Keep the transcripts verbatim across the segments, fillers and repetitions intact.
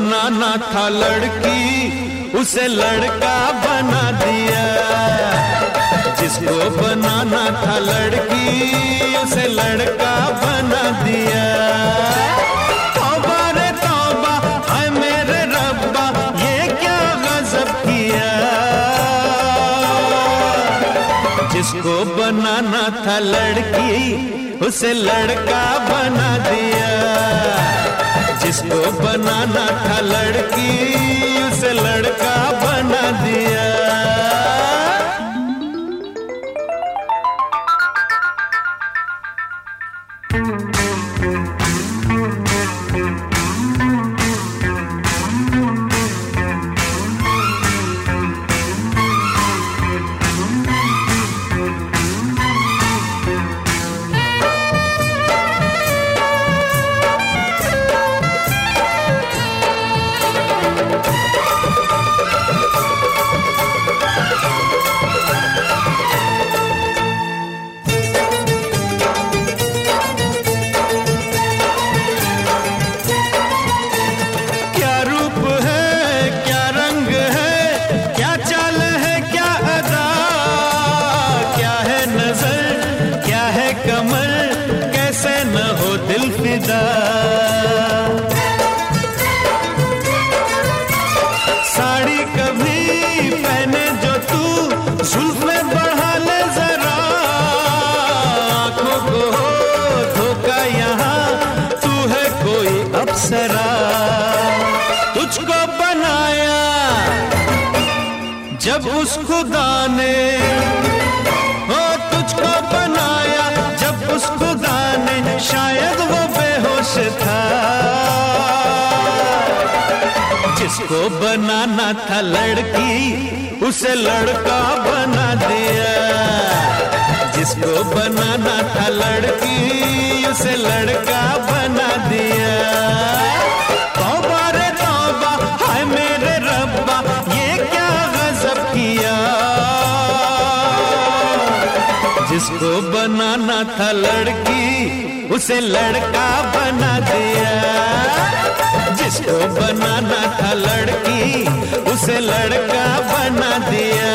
बनाना था लड़की उसे लड़का बना दिया, जिसको बनाना था लड़की उसे लड़का बना दिया। तौबा रे तौबा हाय मेरे रब्बा ये क्या गजब किया, जिसको बनाना था लड़की उसे लड़का बना दिया, जिसको बनाना था लड़की उसे लड़का बना दिया। साड़ी कभी पहने जो तू जुल्फे बढ़ा ले जरा, आंखों को हो धोखा यहाँ तू है कोई अप्सरा। तुझको बनाया जब उस खुदा ने, हो तुझको बनाया जब उस खुदा ने, शायद वो बेहोश था। जिसको बनाना था लड़की उसे लड़का बना दिया, जिसको बनाना था लड़की उसे लड़का बना दिया। तौबा रे तौबा हाय मेरे रब्बा ये क्या गजब किया, जिसको बनाना था लड़की उसे लड़का बना दिया, जिसको बनाना था लड़की उसे लड़का बना दिया।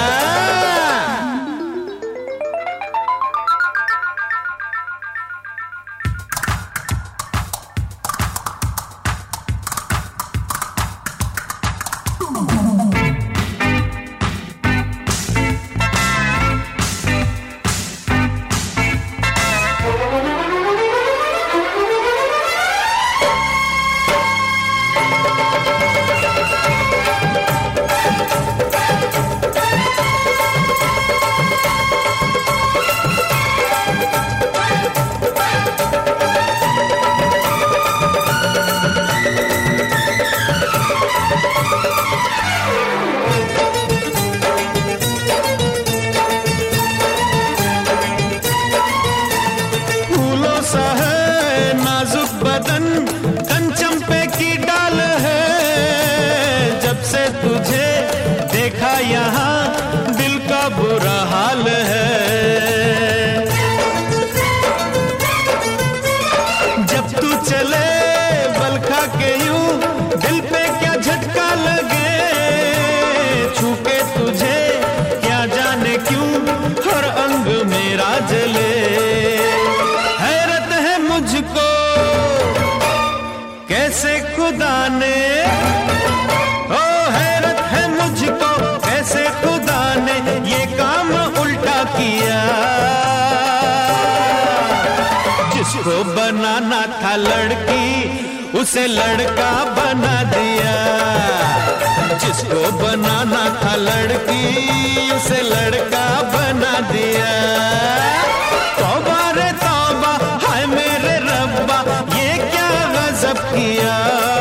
यहाँ दिल का बुरा हाल है, जब तू चले बल खा के यूं दिल पे क्या झटका लगे, छू के तुझे क्या जाने क्यों हर अंग मेरा जले। हैरत है मुझको कैसे खुदा ने, ओ हैरत है मुझको कैसे खुदा ने ये काम उल्टा किया, जिसको बनाना था लड़की उसे लड़का बना दिया, जिसको बनाना था लड़की उसे लड़का बना दिया। तौबा रे तौबा हाय मेरे रब्बा ये क्या गजब किया,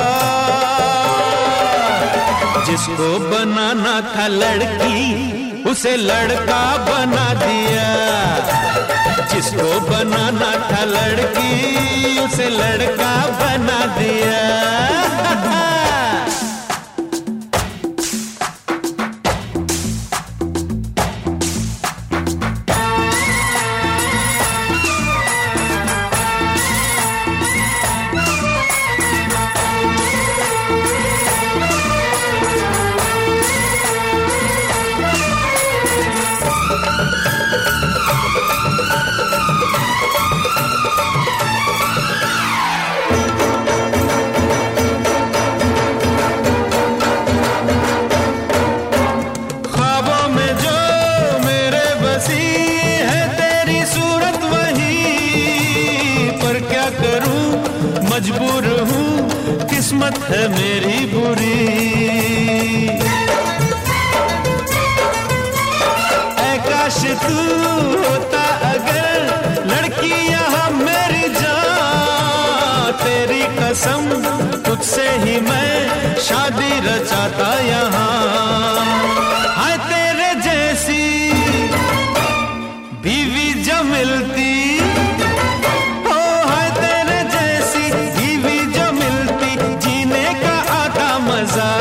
जिसको बनाना था लड़की उसे लड़का बना दिया, जिसको बनाना था लड़की उसे लड़का बना दिया। है मेरी बुरी। ऐ काश तू होता अगर लड़की यहाँ मेरी जान, तेरी कसम तुझसे ही मैं शादी रचाता यहाँ। हाय तेरे जैसी बीवी जो मिलती, हो हाय तेरे जैसी बीवी जो मिलती, जीने का आता मजा।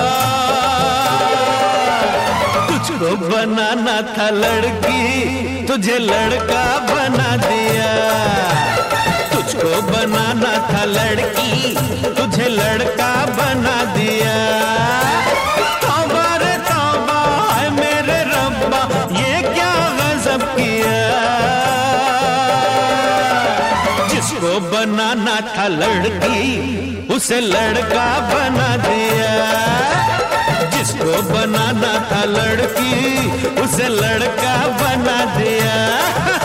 तुझको बनाना था लड़की, तुझे लड़का बना दिया। तुझको बनाना था लड़की, तुझे लड़का बना दिया। तौबा रे तौबा है मेरे रब्बा, ये क्या गजब किया। जिसको बनाना था लड़की, उसे लड़का बना दिया। जिसको बनाना था लड़की, उसे लड़का बना दिया।